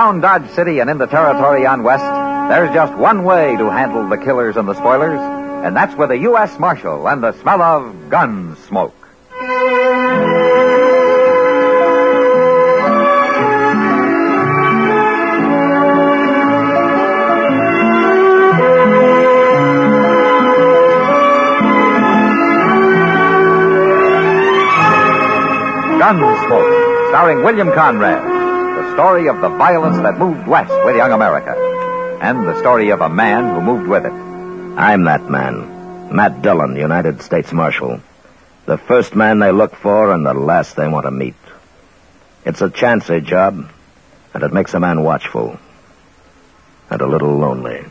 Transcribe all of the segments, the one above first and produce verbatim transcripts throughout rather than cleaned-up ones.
Around Dodge City and in the territory on West, there's just one way to handle the killers and the spoilers, and that's with a U S Marshal and the smell of gun smoke. Gunsmoke, starring William Conrad. The story of the violence that moved west with young America. And the story of a man who moved with it. I'm that man. Matt Dillon, United States Marshal. The first man they look for and the last they want to meet. It's a chancy job, and it makes a man watchful. And a little lonely.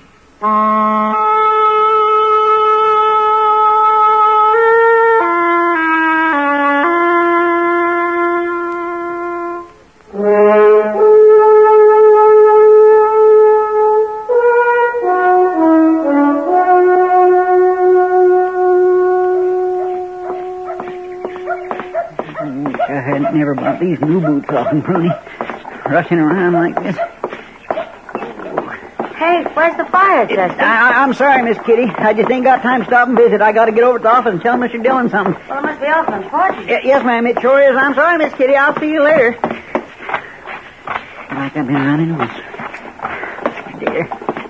Never bought these new boots off and Pruny. Rushing around like this. Hey, where's the fire, Chester? I, I'm sorry, Miss Kitty. I just ain't got time to stop and visit. I got to get over to the office and tell Mister Dillon something. Well, it must be awful important. Y- yes, ma'am, it sure is. I'm sorry, Miss Kitty. I'll see you later. Like I've been running once. Dear.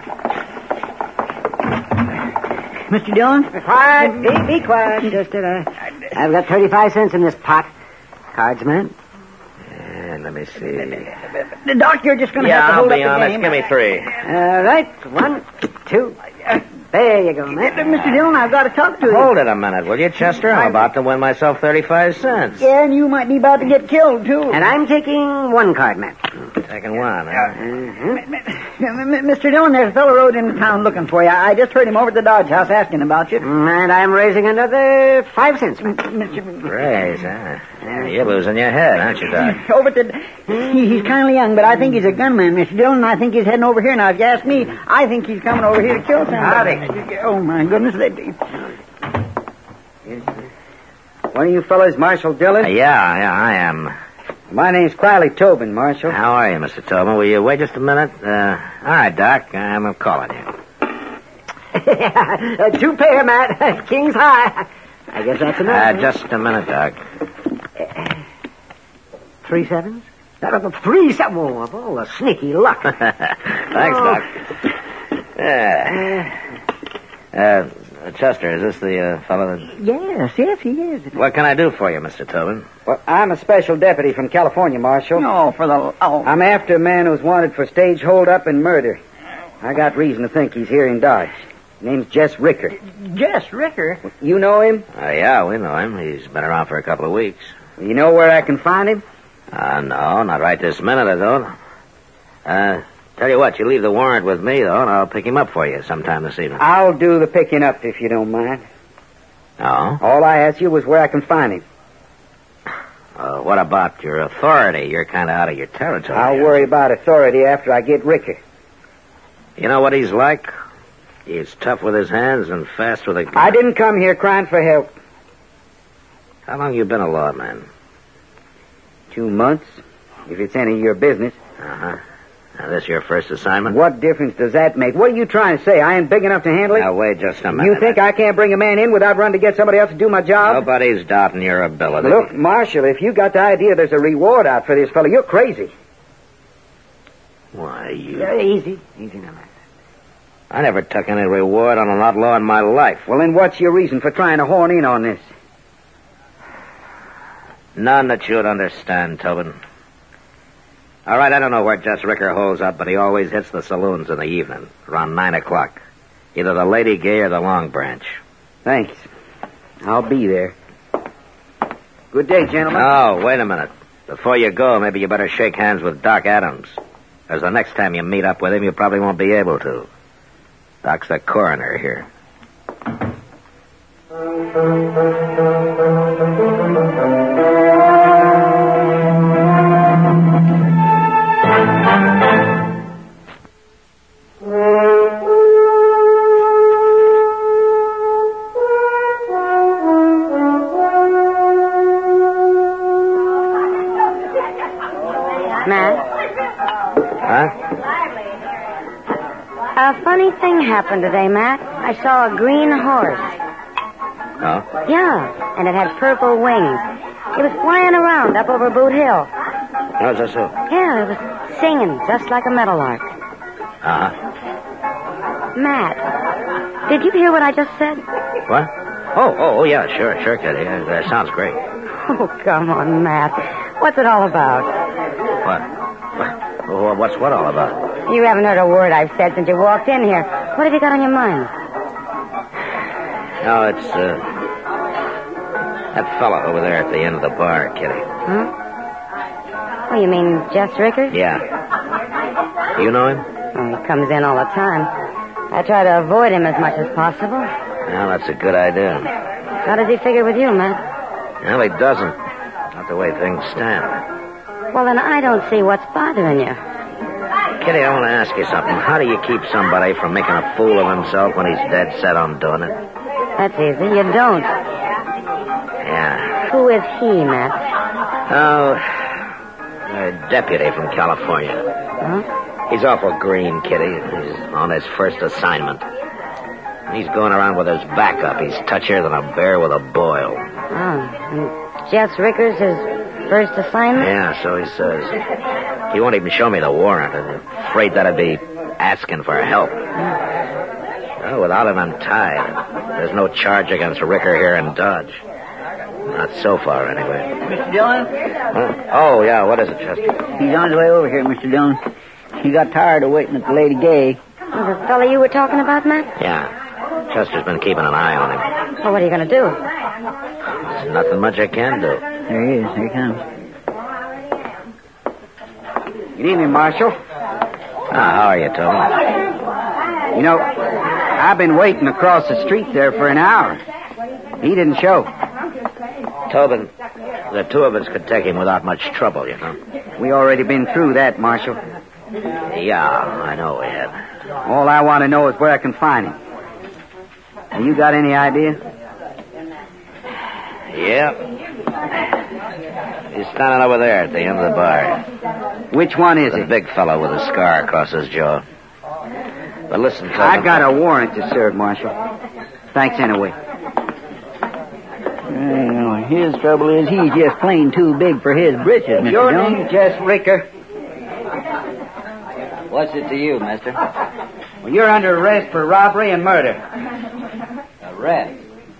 Mister Dillon? Be quiet. Be, be quiet, Chester. I, I've got thirty-five cents in this pot. Cards, man? Yeah, let me see. The Doc, you're just going to yeah, have to I'll hold be up the honest. game. Give me three. All right. One, two. There you go, man. Mister Dillon, I've got to talk to you. Hold it a minute, will you, Chester? I'm about to win myself thirty-five cents. Yeah, and you might be about to get killed, too. And I'm taking one card, man. Taking one, huh? Mm-hmm. Mister Dillon, there's a fellow rode into town looking for you. I just heard him over at the Dodge House asking about you. And I'm raising another five cents. Mister Raise, huh? You're losing your head, aren't you, Doc? Over at the... He, he's kind of young, but I think he's a gunman, Mister Dillon. I think he's heading over here. Now, if you ask me, I think he's coming over here to kill somebody. Howdy. Oh, my goodness. They... One of you fellas, Marshal Dillon? Uh, yeah, yeah, I am. My name's Quiley Tobin, Marshal. How are you, Mister Tobin? Will you wait just a minute? Uh, all right, Doc. I'm calling you. uh, two pair, Matt. King's high. I guess that's enough. Uh, just a minute, Doc. Three sevens? That was a three seven. Oh, of all the sneaky luck. Thanks, Oh. Doc. Yeah. Uh, Chester, is this the uh, fellow that... Yes, yes, he is. What can I do for you, Mister Tobin? Well, I'm a special deputy from California, Marshal. No, for the... Oh. I'm after a man who's wanted for stage hold-up and murder. I got reason to think he's here in Dodge. His name's Jess Ricker. Jess Ricker? You know him? Uh, yeah, we know him. He's been around for a couple of weeks. You know where I can find him? Uh, no, not right this minute, I don't. Uh, tell you what, you leave the warrant with me, though, and I'll pick him up for you sometime this evening. I'll do the picking up, if you don't mind. Oh? All I asked you was where I can find him. Uh, what about your authority? You're kind of out of your territory. I'll worry about authority after I get Ricker. You know what he's like? He's tough with his hands and fast with a gun. I didn't come here crying for help. How long you been a lawman? Two months, if it's any of your business. Uh-huh. Now, this your first assignment? What difference does that make? What are you trying to say? I ain't big enough to handle it? Now, wait just a minute. You think I can't bring a man in without running to get somebody else to do my job? Nobody's doubting your ability. Look, Marshal, if you got the idea there's a reward out for this fellow, you're crazy. Why, you... Yeah, easy. Easy now, man. I never took any reward on an outlaw in my life. Well, then what's your reason for trying to horn in on this? None that you'd understand, Tobin. All right, I don't know where Jess Ricker holds up, but he always hits the saloons in the evening, around nine o'clock. Either the Lady Gay or the Long Branch. Thanks. I'll be there. Good day, gentlemen. Oh, wait a minute. Before you go, maybe you better shake hands with Doc Adams. Because the next time you meet up with him, you probably won't be able to. Doc's the coroner here. Matt? Huh? Huh? A funny thing happened today, Matt. I saw a green horse. Oh? Yeah, and it had purple wings. It was flying around up over Boot Hill. Oh, is that so? Yeah, it was singing just like a meadowlark. Uh-huh. Matt, did you hear what I just said? What? Oh, oh, oh, yeah, sure, sure, Kitty. Yeah, that sounds great. Oh, come on, Matt. What's it all about? What? What? What's what all about? You haven't heard a word I've said since you walked in here. What have you got on your mind? No, it's, uh... that fella over there at the end of the bar, Kitty. Huh? Oh, you mean Jess Rickard? Yeah. You know him? Oh, he comes in all the time. I try to avoid him as much as possible. Well, that's a good idea. How does he figure with you, Matt? Well, he doesn't. Not the way things stand. Well, then I don't see what's bothering you. Kitty, I want to ask you something. How do you keep somebody from making a fool of himself when he's dead set on doing it? That's easy. You don't. Yeah. Who is he, Matt? Oh, a deputy from California. Huh? He's awful green, Kitty. He's on his first assignment. He's going around with his back up. He's touchier than a bear with a boil. Oh, and Jess Rickard's his first assignment? Yeah, so he says. He won't even show me the warrant. I'm afraid that'd be asking for help. Well, without him untied, there's no charge against Ricker here in Dodge. Not so far, anyway. Mister Dillon? Huh? Oh, yeah, what is it, Chester? He's on his way over here, Mister Dillon. He got tired of waiting at the Lady Gay. Oh, the fellow you were talking about, Matt? Yeah. Chester's been keeping an eye on him. Well, what are you going to do? There's nothing much I can do. There he is. Here he comes. Good evening, Marshal. Ah, how are you, Tobin? You know, I've been waiting across the street there for an hour. He didn't show. Tobin, the two of us could take him without much trouble, you know. We already been through that, Marshal. Yeah, I know we have. All I want to know is where I can find him. Have you got any idea? Yeah. He's standing over there at the end of the bar. Which one is The it? big fellow with a scar across his jaw. But listen, Tobin. I got a warrant to serve, Marshal. Thanks anyway. You know, his trouble is he's just plain too big for his britches, Mister Your Dillon. name, Jess Ricker. What's it to you, mister? Well, you're under arrest for robbery and murder. Arrest.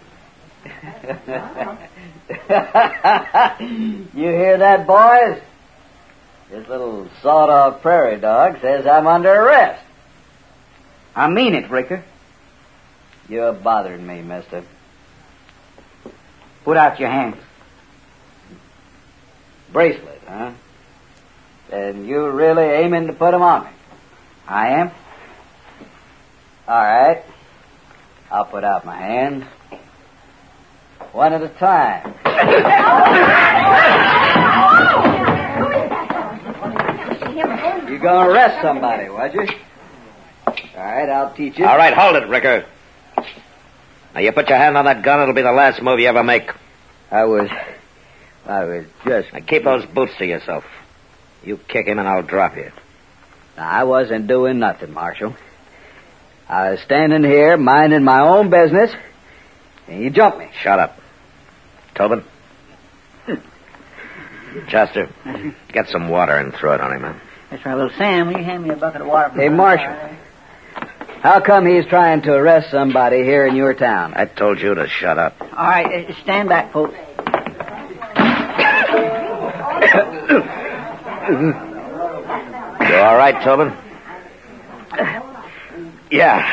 You hear that, boys? This little sawed-off prairie dog says I'm under arrest. I mean it, Ricker. You're bothering me, mister. Put out your hands. Bracelet, huh? And you really aiming to put 'em on me? I am. All right. I'll put out my hands. One at a time. You're going to arrest somebody, was you? All right, I'll teach you. All right, hold it, Ricker. Now, you put your hand on that gun, it'll be the last move you ever make. I was... I was just... Now, keep those boots to yourself. You kick him and I'll drop you. I wasn't doing nothing, Marshal. I was standing here minding my own business, and you jumped me. Shut up. Tobin? Chester, get some water and throw it on him, man. That's right, little Sam. Will you hand me a bucket of water? Hey, Marshal. How come he's trying to arrest somebody here in your town? I told you to shut up. All right, uh, stand back, folks. You all right, Tobin? Yeah.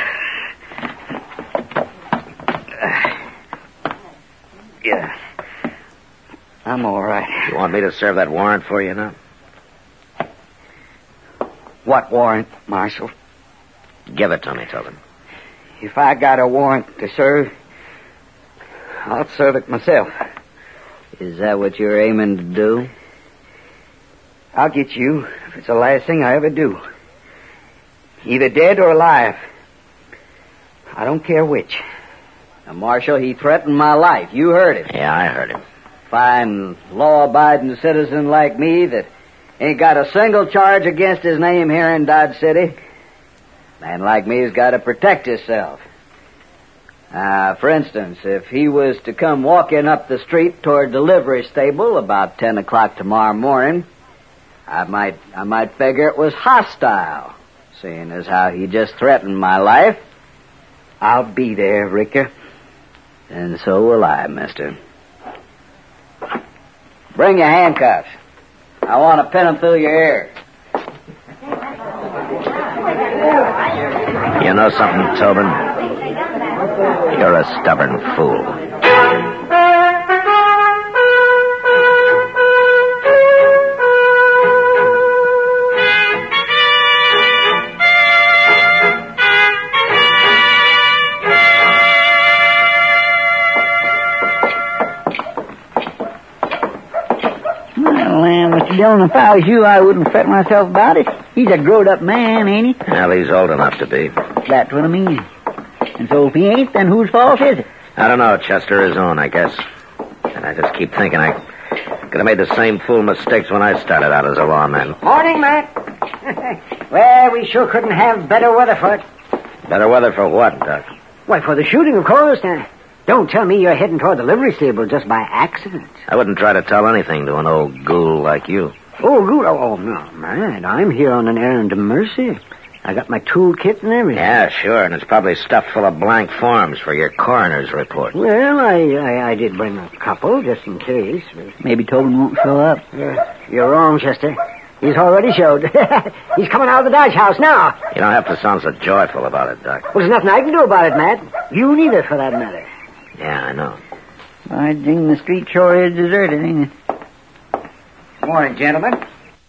Yeah. I'm all right. You want me to serve that warrant for you now? What warrant, Marshal? Give it to me, Tobin. If I got a warrant to serve, I'll serve it myself. Is that what you're aiming to do? I'll get you if it's the last thing I ever do. Either dead or alive. I don't care which. Now, Marshal, he threatened my life. You heard it. Yeah, I heard him. Fine, law-abiding citizen like me that Ain't got a single charge against his name here in Dodge City. Man like me's got to protect himself. Uh, for instance, if he was to come walking up the street toward the livery stable about ten o'clock tomorrow morning, I might, I might figure it was hostile, seeing as how he just threatened my life. I'll be there, Ricker. And so will I, mister. Bring your handcuffs. I want to pin them through your ear. You know something, Tobin? You're a stubborn fool. Well, uh, Mister Dillon, if I was you, I wouldn't fret myself about it. He's a growed-up man, ain't he? Well, he's old enough to be. That's what I mean. And so if he ain't, then whose fault is it? I don't know, Chester. His own, I guess. And I just keep thinking I could have made the same fool mistakes when I started out as a lawman. Morning, Matt. Well, we sure couldn't have better weather for it. Better weather for what, Doc? Why, for the shooting, of course. Now, don't tell me you're heading toward the livery stable just by accident. I wouldn't try to tell anything to an old ghoul like you. Oh, good. Oh, oh, no, man. I'm here on an errand of mercy. I got my toolkit and everything. Yeah, sure, and it's probably stuffed full of blank forms for your coroner's report. Well, I, I, I did bring a couple, just in case. Maybe Tobin won't show up. You're, you're wrong, Chester. He's already showed. He's coming out of the Dodge house now. You don't have to sound so joyful about it, Doc. Well, there's nothing I can do about it, Matt. You neither, for that matter. Yeah, I know. I think the street sure is deserted, ain't it? Morning, gentlemen.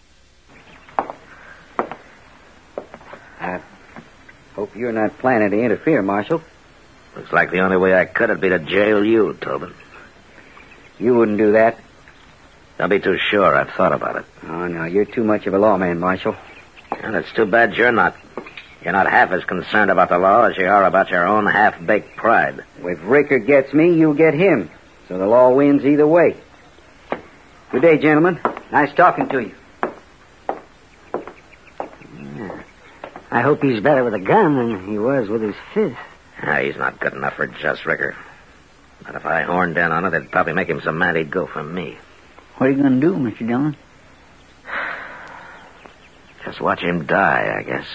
I hope you're not planning to interfere, Marshal. Looks like the only way I could would be to jail you, Tobin. You wouldn't do that. Don't be too sure. I've thought about it. Oh, no, you're too much of a lawman, Marshal. And it's too bad you're not. You're not half as concerned about the law as you are about your own half-baked pride. If Ricker gets me, you'll get him. So the law wins either way. Good day, gentlemen. Nice talking to you. Yeah. I hope he's better with a gun than he was with his fist. Ah, he's not good enough for just Ricker. But if I horned in on it, it'd probably make him so mad he'd go for me. What are you going to do, Mister Dillon? Just watch him die, I guess.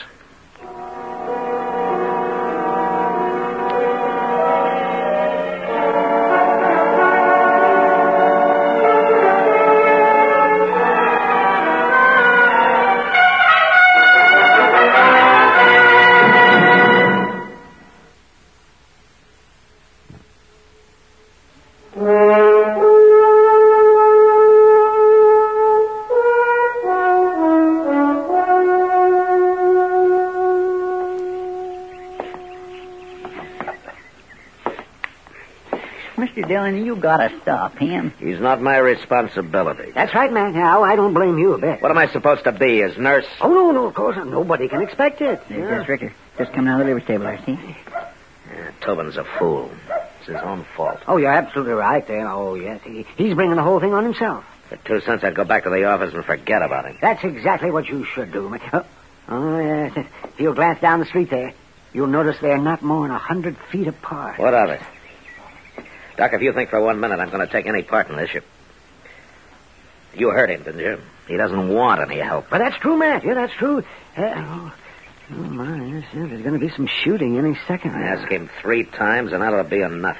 Mister Dillon, you gotta stop him. He's not my responsibility. That's right, man. Now, I don't blame you a bit. What am I supposed to be, his nurse? Oh, no, no, of course. Nobody can expect it. There's Yeah. just Ricker. Just coming out of the livery stable, I see. Yeah, Tobin's a fool. It's his own fault. Oh, you're absolutely right there. Oh, yes. He, he's bringing the whole thing on himself. For two cents, I'd go back to the office and forget about him. That's exactly what you should do, man. Oh, oh yes. If you'll glance down the street there, you'll notice they're not more than a hundred feet apart. What of it? Doc, if you think for one minute I'm going to take any part in this, you... You heard him, didn't you? He doesn't want any help. But that's true, Matt. Yeah, that's true. Uh, oh, oh, my. Yes, yeah, there's going to be some shooting any second. I asked him three times, and that'll be enough.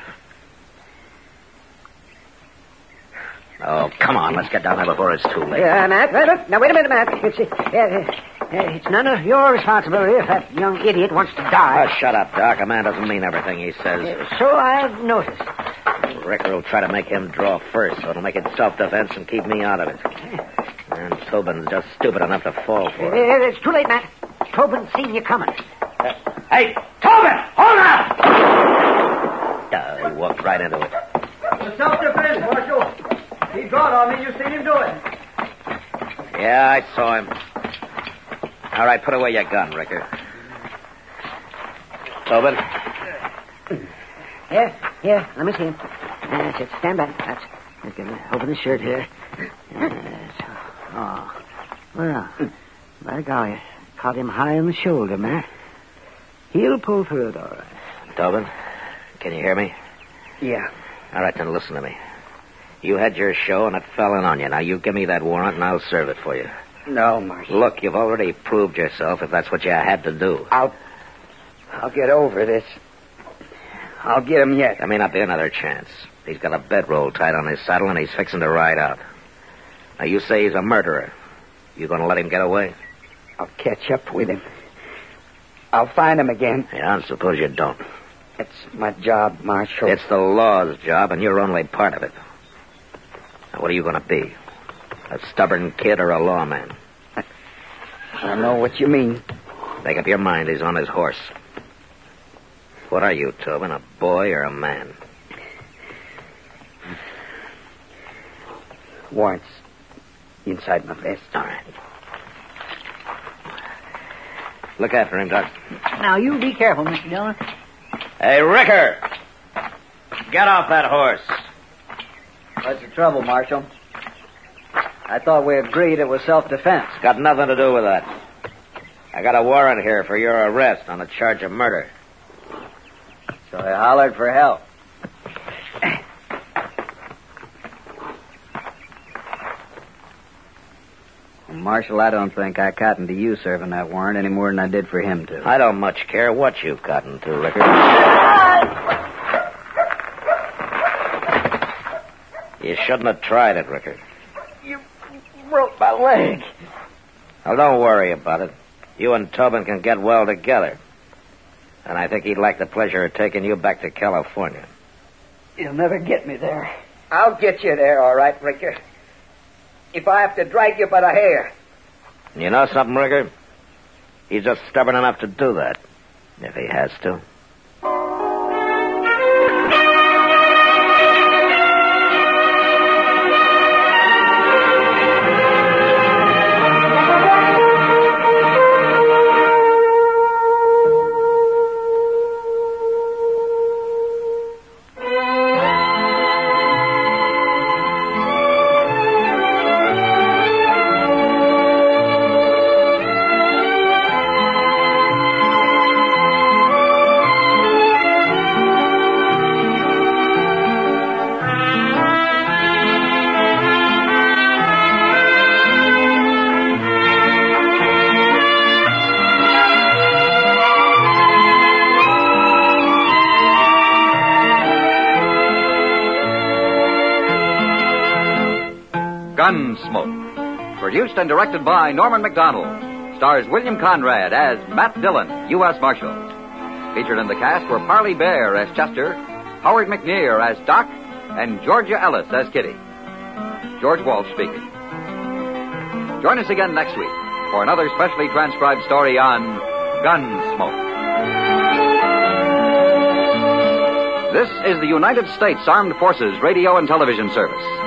Oh, come on. Let's get down there before it's too late. Yeah, Matt. Wait, look. Now, wait a minute, Matt. It's, uh, uh, uh, it's none of your responsibility if that young idiot wants to die. Oh, shut up, Doc. A man doesn't mean everything he says. Uh, so I've noticed. Ricker will try to make him draw first, so it'll make it self-defense and keep me out of it. And Tobin's just stupid enough to fall for it. Uh, it's too late, Matt. Tobin's seen you coming. Uh, hey, Tobin! Hold up! Uh, he walked right into it. The self-defense, Marshal. He drawed on me. You seen him do it. Yeah, I saw him. All right, put away your gun, Ricker. Tobin? Here, here. Let me see him. That's it. Stand back. That's. Let's get open the shirt here. Yes. Oh. Well, by golly, caught him high on the shoulder, Matt. He'll pull through it all right. Tobin, can you hear me? Yeah. All right, then listen to me. You had your show, and it fell in on you. Now, you give me that warrant, and I'll serve it for you. No, Marshal. Look, you've already proved yourself, if that's what you had to do. I'll... I'll get over this. I'll get him yet. There may not be another chance. He's got a bedroll tied on his saddle, and he's fixing to ride out. Now, you say he's a murderer. You going to let him get away? I'll catch up with him. I'll find him again. Yeah, I suppose you don't. It's my job, Marshal. It's the law's job, and you're only part of it. Now, what are you going to be? A stubborn kid or a lawman? I, I know what you mean. Make up your mind. He's on his horse. What are you, Tobin, a boy or a man? Warrants inside my vest. All right. Look after him, Doc. Now, you be careful, Mister Dillon. Hey, Ricker! Get off that horse. What's the trouble, Marshal? I thought we agreed it was self-defense. It's got nothing to do with that. I got a warrant here for your arrest on a charge of murder. So I hollered for help. Well, Marshal, I don't think I cottoned to you serving that warrant any more than I did for him to. I don't much care what you've gotten to, Ricker. You shouldn't have tried it, Ricker. You broke my leg. Well, don't worry about it. You and Tobin can get well together. And I think he'd like the pleasure of taking you back to California. You'll never get me there. I'll get you there, all right, Ricker. If I have to drag you by the hair. You know something, Ricker? He's just stubborn enough to do that, if he has to. Gunsmoke. Produced and directed by Norman McDonald. Stars William Conrad as Matt Dillon, U S Marshal. Featured in the cast were Parley Bear as Chester, Howard McNear as Doc, and Georgia Ellis as Kitty. George Walsh speaking. Join us again next week for another specially transcribed story on Gunsmoke. This is the United States Armed Forces Radio and Television Service.